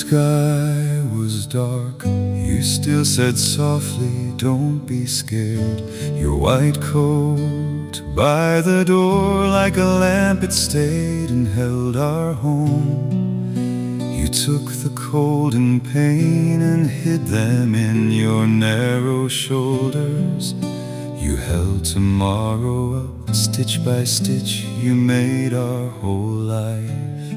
sky was dark, you still said softly, don't be scared. Your white coat by the door, like a lamp it stayed and held our home. You took the cold and pain and hid them in your narrow shoulders. You held tomorrow up, stitch by stitch, you made our whole life.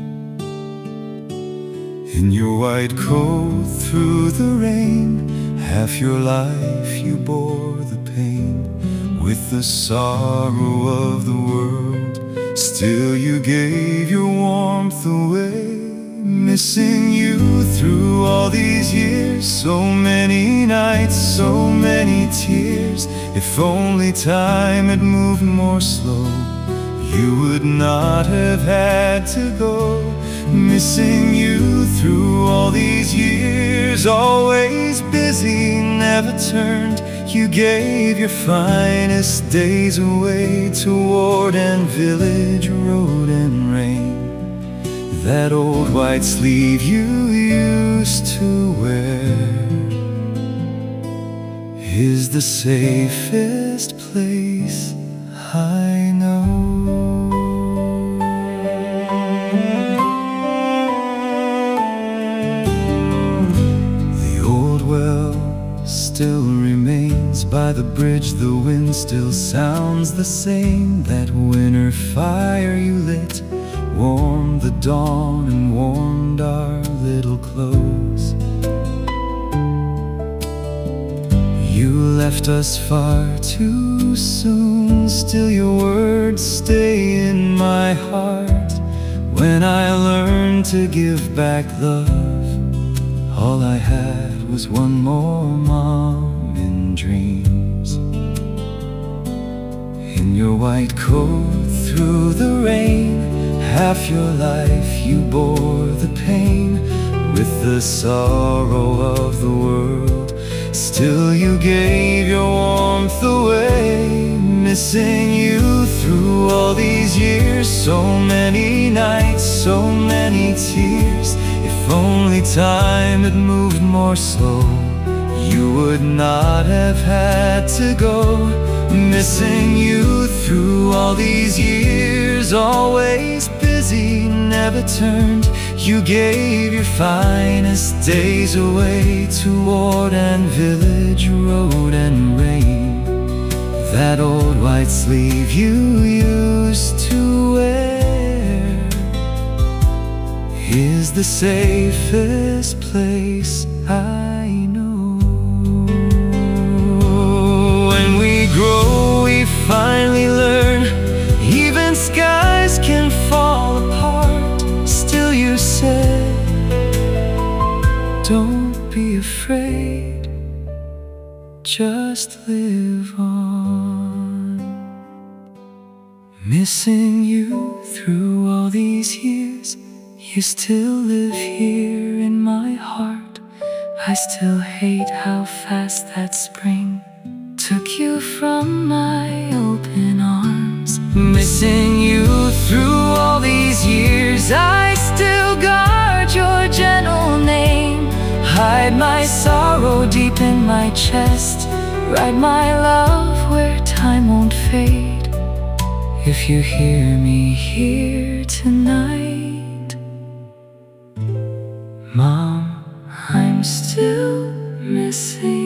In your white coat through the rain, half your life you bore the pain. With the sorrow of the world, still you gave your warmth away. Missing you through all these years, so many nights, so many tears. If only time had moved more slow, you would not have had to go. Missing you through all these years, always busy, never turned. You gave your finest days away to ward and village, road and rain. That old white sleeve you used to wear is the safest place I know. Still remains by the bridge, the wind still sounds the same. That winter fire you lit warmed the dawn and warmed our little clothes. You left us far too soon, still your words stay in my heart. When I learned to give back love, all I had was one more mom in dreams. In your white coat through the rain, half your life you bore the pain. With the sorrow of the world, still you gave your warmth away. Missing you through all these years, so many nights, so many tears. If only time had moved more slow, you would not have had to go. Missing you through all these years, always busy, never turned. You gave your finest days away to ward and village, road and rain. That old white sleeve you used to wear is the safest place I know. When we grow, we finally learn, even skies can fall apart. Still you said, don't be afraid, just live on. Missing you through all these years, you still live here in my heart. I still hate how fast that spring took you from my open arms. Missing you through all these years, I still guard your gentle name. Hide my sorrow deep in my chest, write my love where time won't fade. If you hear me here tonight, Mom, I'm still missing